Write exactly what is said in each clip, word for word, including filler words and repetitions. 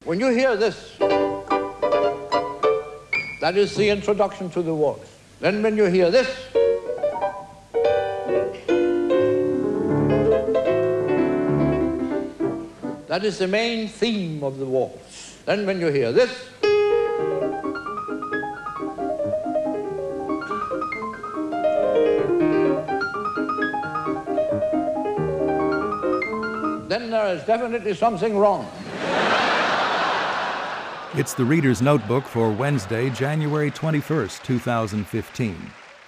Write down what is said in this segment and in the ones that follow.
When you hear this, that is the introduction to the waltz. Then when you hear this, that is the main theme of the waltz. Then when you hear this, then there is definitely something wrong. It's the Reader's Notebook for Wednesday, January twenty-first, two thousand fifteen.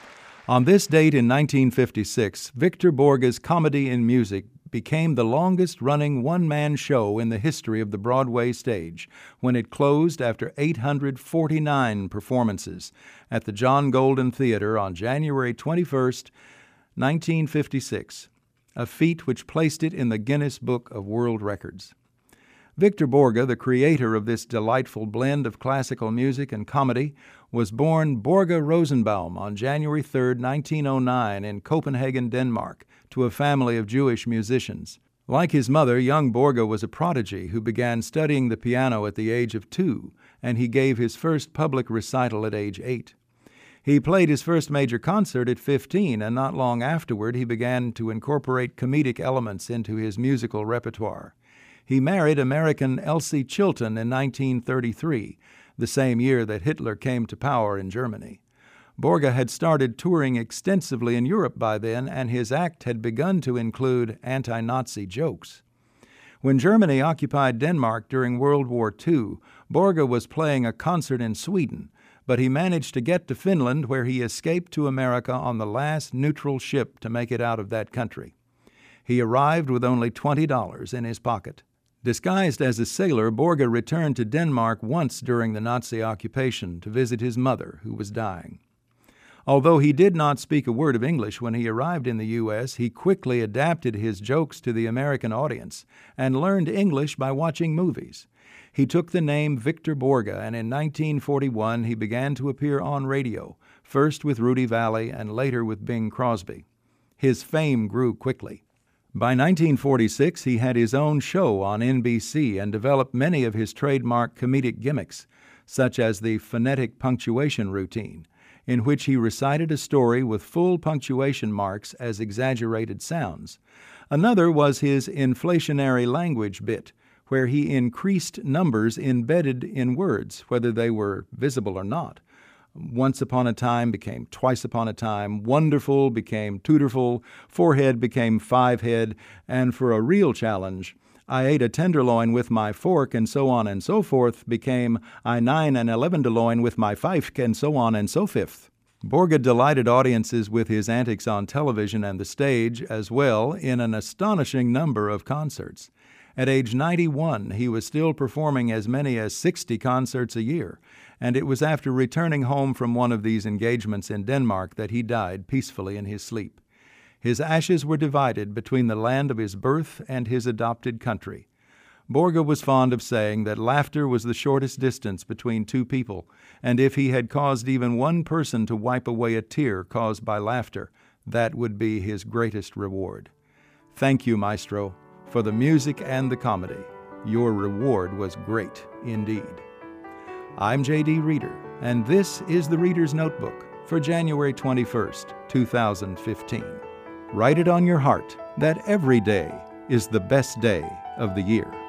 On this date in nineteen fifty-six, Victor Borge's Comedy in Music became the longest-running one-man show in the history of the Broadway stage when it closed after eight hundred forty-nine performances at the John Golden Theater on January twenty-first, nineteen fifty-six, a feat which placed it in the Guinness Book of World Records. Victor Borge, the creator of this delightful blend of classical music and comedy, was born Borge Rosenbaum on January third, nineteen oh nine in Copenhagen, Denmark, to a family of Jewish musicians. Like his mother, young Borge was a prodigy who began studying the piano at the age of two, and he gave his first public recital at age eight. He played his first major concert at fifteen, and not long afterward he began to incorporate comedic elements into his musical repertoire. He married American Elsie Chilton in nineteen thirty-three, the same year that Hitler came to power in Germany. Borge had started touring extensively in Europe by then, and his act had begun to include anti-Nazi jokes. When Germany occupied Denmark during World War Two, Borge was playing a concert in Sweden, but he managed to get to Finland, where he escaped to America on the last neutral ship to make it out of that country. He arrived with only twenty dollars in his pocket. Disguised as a sailor, Borge returned to Denmark once during the Nazi occupation to visit his mother, who was dying. Although he did not speak a word of English when he arrived in the U S, he quickly adapted his jokes to the American audience and learned English by watching movies. He took the name Victor Borge, and in nineteen forty-one he began to appear on radio, first with Rudy Vallee and later with Bing Crosby. His fame grew quickly. By nineteen forty-six, he had his own show on N B C and developed many of his trademark comedic gimmicks, such as the phonetic punctuation routine, in which he recited a story with full punctuation marks as exaggerated sounds. Another was his inflationary language bit, where he increased numbers embedded in words, whether they were visible or not. Once upon a time became twice upon a time, wonderful became tutorful, forehead became fivehead, and for a real challenge, I ate a tenderloin with my fork and so on and so forth became I nine and eleven loin with my fifek and so on and so fifth. Borge delighted audiences with his antics on television and the stage as well in an astonishing number of concerts. At age ninety-one, he was still performing as many as sixty concerts a year, and it was after returning home from one of these engagements in Denmark that he died peacefully in his sleep. His ashes were divided between the land of his birth and his adopted country. Borge was fond of saying that laughter was the shortest distance between two people, and if he had caused even one person to wipe away a tear caused by laughter, that would be his greatest reward. Thank you, Maestro, for the music and the comedy. Your reward was great indeed. I'm J D Reader, and this is the Reader's Notebook for January twenty-first, two thousand fifteen. Write it on your heart that every day is the best day of the year.